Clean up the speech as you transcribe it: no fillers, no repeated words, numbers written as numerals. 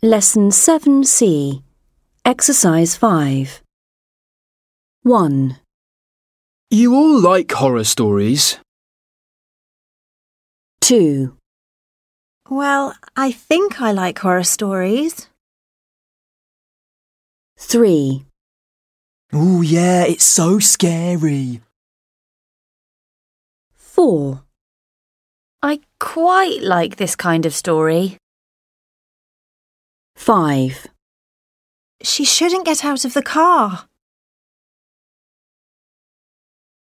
Lesson 7C, Exercise 5. 1. You all like horror stories. 2. Well, I think I like horror stories. 3. Oh yeah, it's so scary. 4. I quite like this kind of story. 5. She shouldn't get out of the car.